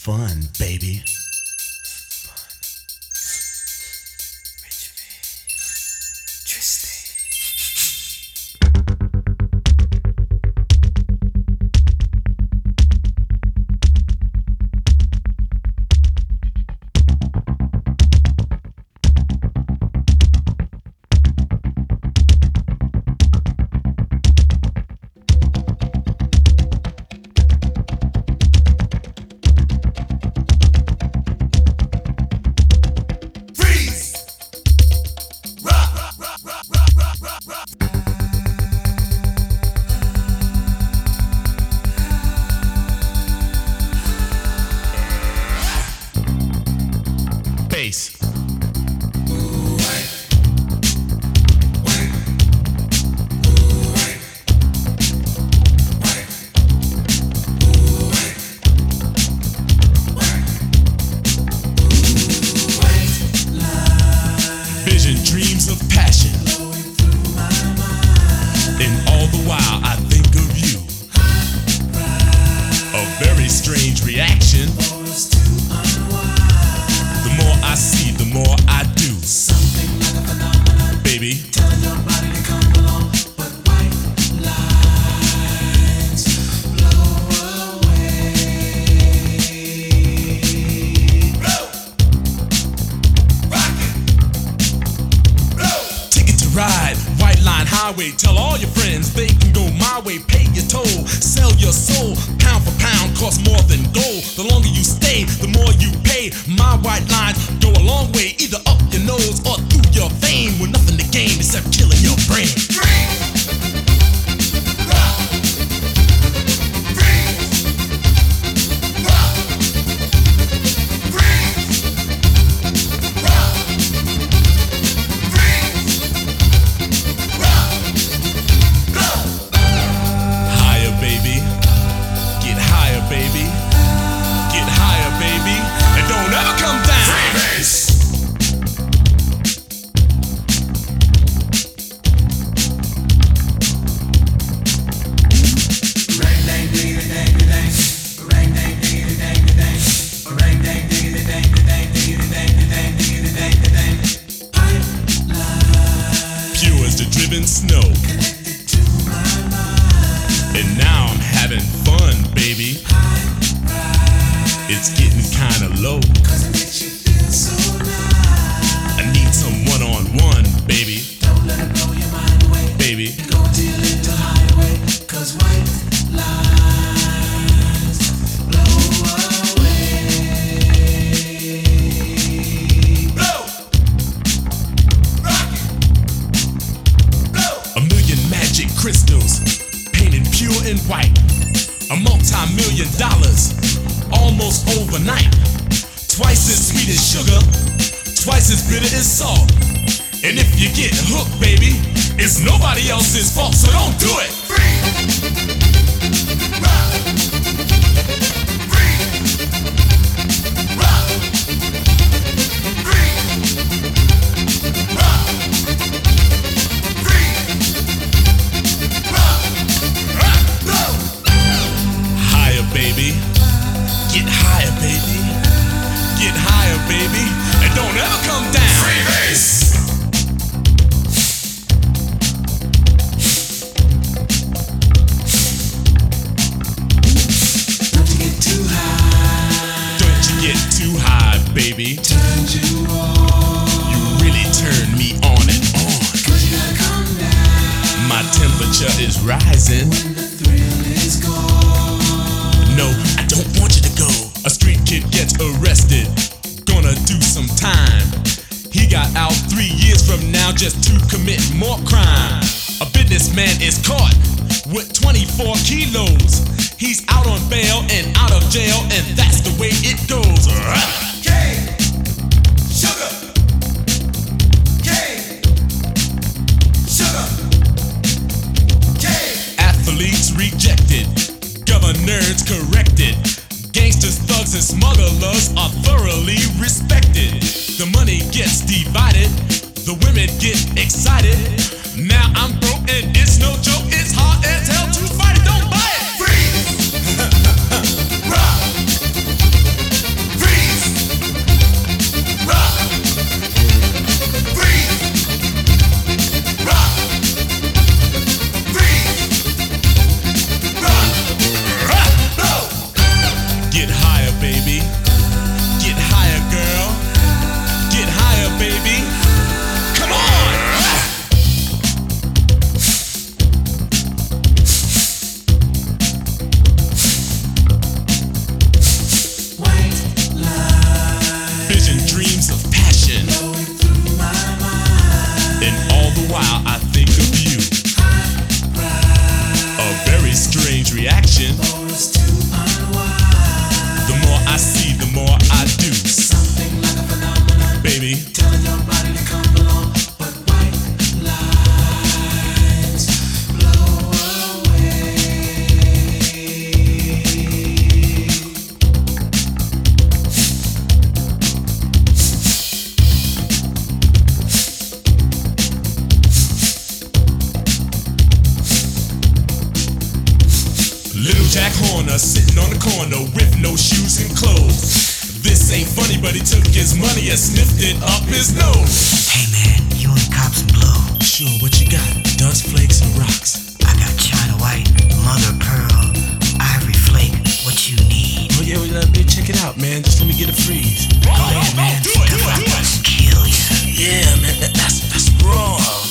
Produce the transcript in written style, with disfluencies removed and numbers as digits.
fun, baby. Bass. Vision, dreams of passion, and all the while I think of you. A very strange reaction. The more I see, the more I do. Something like a phenomenon, baby. Telling your body to come along, but white lines blow away. Blow, rock it, blow. Ticket to ride, white line highway. Tell all your friends they can go my way. Pay your toll, sell your soul. Pound for pound, costs more than gold. The longer you stay, the more you pay. My white lines go a long way, either up your nose or through your vein, with nothing to gain except killing your brain. Higher, baby. Get higher, baby. Get higher, baby. And don't ever come down. Freebase. Pure as the driven snow. And now I'm having fun, baby. It's getting kinda low. I need some one-on-one, baby. Don't let it blow your mind away, baby. Go till into highway, 'cause white lines blow away. Blow, rock it, blow. A million magic crystals, painted pure and white. A multi-million dollars, almost overnight. Twice as sweet as sugar, twice as bitter as salt. And if you get hooked, baby, it's nobody else's fault, so don't do it. Higher, baby. Get higher, baby. Get higher, baby. And don't ever come down. Freebase. Don't you get too high. Don't you get too high, baby. Turns you on. You really turn me on and on. 'Cause you gotta come down. My temperature is rising. When the thrill is gone. No, I don't want you to go. A street kid gets arrested, gonna do some time. He got out 3 years from now just to commit more crime. A businessman is caught with 24 kilos. He's out on bail and out of jail, and that's the way it goes. K, sugar. K, sugar. K. Athletes rejected, governors corrected. Gangsters, thugs, and smugglers are thoroughly respected. The money gets divided, the women get excited. Now I'm broke and it's no joke, it's hard as hell to fight it, don't buy it. Freeze! Rock! baby. Get higher, girl. Get higher, baby. Come on! White light. Vision dreams of passion. Flowing through my mind. And all the while I think of you. A very strange reaction. For us to unwind. The more I see, the more I do. Something like a phenomenon. Baby, Telling your body to come along. But white lights blow away. Little Jack Horner sitting on the corner with no shoes and clothes. This ain't funny, but he took his money and sniffed it up his nose. Hey man, you want to cop some blow? Sure, what you got? Dust flakes or rocks? I got China White, Mother of Pearl, Ivory Flake. What you need? Oh yeah, check it out, man. Just let me get a freeze. Go ahead, man. Do it, do it, do it. Kill ya. Yeah, man, that's raw.